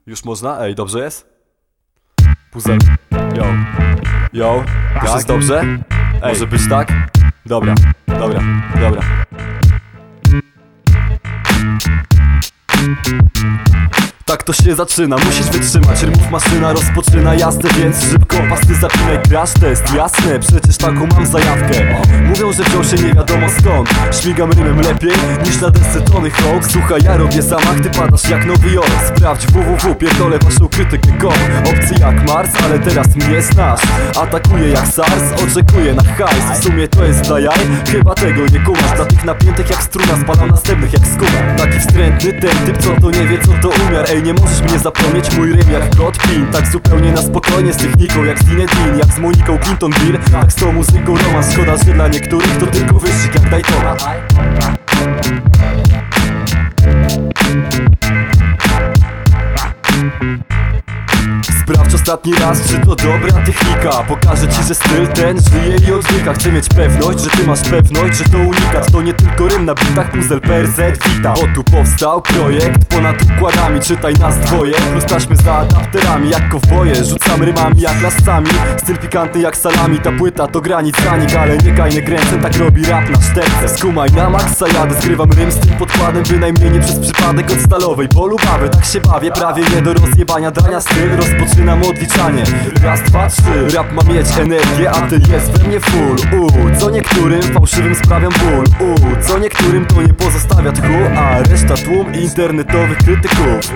Już można? Ej, dobrze jest? Puzel. Yo. Yo. Już Tak? jest dobrze? Ej. Może być tak? Dobra. Tak to się zaczyna, musisz wytrzymać. Rymów maszyna rozpoczyna, jasne, więc szybko pasty zapinaj, crash test. Jasne, przecież taką mam zajawkę. Mówią, że wziął się nie wiadomo skąd. Śmigam rymem lepiej niż na desce Tony Hawk. Słuchaj, ja robię zamach, ty padasz jak Nowy Jork. Sprawdź www, pierdolę waszą krytykę.com. Obcy jak Mars, ale teraz mnie znasz. Atakuję jak SARS, oczekuję na hajs. W sumie to jest dla jaj, chyba tego nie kumasz. Dla tych napiętych jak struna, spalam następnych jak skuma. Taki wstrętny ten typ, co to nie wie, co to umiar. Ej, nie możesz mnie zapomnieć, mój rym jak kod PIN. Tak zupełnie na spokojnie, z techniką jak z Zinedine, jak z Moniką Clinton Beer. Tak z tą muzyką romans, szkoda, że dla niektórych to tylko wyścig jak Daytona. Sprawdź ostatni raz, czy to dobra technika. Pokażę ci, że styl ten żyje i oddycha. Chcę mieć pewność, że ty masz pewność, że to unikat. To nie tylko rym na bitach, puzzle PRZ wita. Bo tu powstał projekt ponad układami. Czytaj nas dwoje, plus taśmy za adapterami. Jak kowboje, rzucam rymami jak lascami. Styl pikantny jak salami, ta płyta to granic zanik. Ale nie kajne gręce, tak robi rap na szterce. Skumaj na maksa, jadę, zgrywam rym z tym podkładem. Bynajmniej nie przez przypadek od stalowej polubawy. Tak się bawię, prawie nie do rozjebania dania. Styl rozpoczynam odliczanie. Raz, dwa, trzy. Rap ma mieć energię, a ty jest we mnie full. Co niektórym fałszywym sprawiam ból. Co niektórym to nie pozostawia tchu, a reszta tłum internetowych krytyków.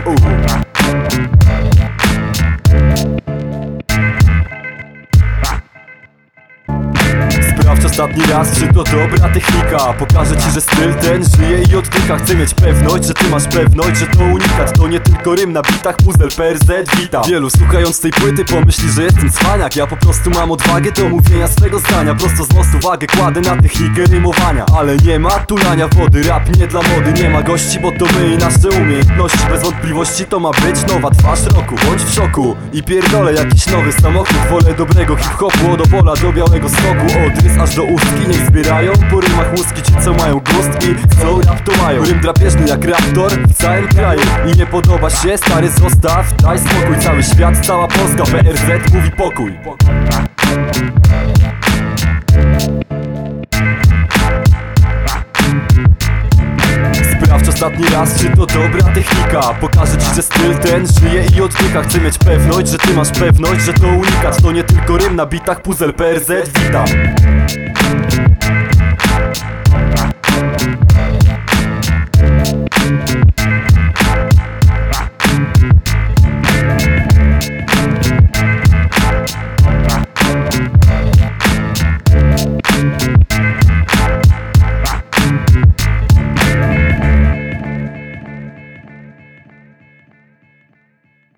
Sprawdź ostatni raz, czy to dobra technika. Pokażę ci, że styl ten żyje i oddycha. Chcę mieć pewność, że ty masz pewność, że to unikat. To nie tylko rym na bitach, puzzle PRZ wita. Wielu słuchając tej płyty pomyśli, że jestem cwaniak. Ja po prostu mam odwagę do mówienia swego zdania. Prosto z mostu wagę kładę na technikę rymowania. Ale nie ma tulania wody, rap nie dla mody. Nie ma gości, bo to my i nasze umiejętności. Bez wątpliwości to ma być nowa twarz roku. Bądź w szoku i pierdolę jakiś nowy samochód. Wolę dobrego hip-hopu od Opola do Białego Stoku. Od aż do ustki, niech zbierają po rymach łuski ci, co mają gust i chcą rap to mają. Rym drapieżny jak raptor w całym kraju. I nie podoba się, stary zostaw, daj spokój. Cały świat, cała Polska, PRZ mówi pokój. Sprawdź ostatni raz, czy to dobra technika. Pokażę ci, że styl ten żyje i oddycha. Chcę mieć pewność, że ty masz pewność, że to unikat. To nie tylko rym na bitach, puzzle PRZ wita.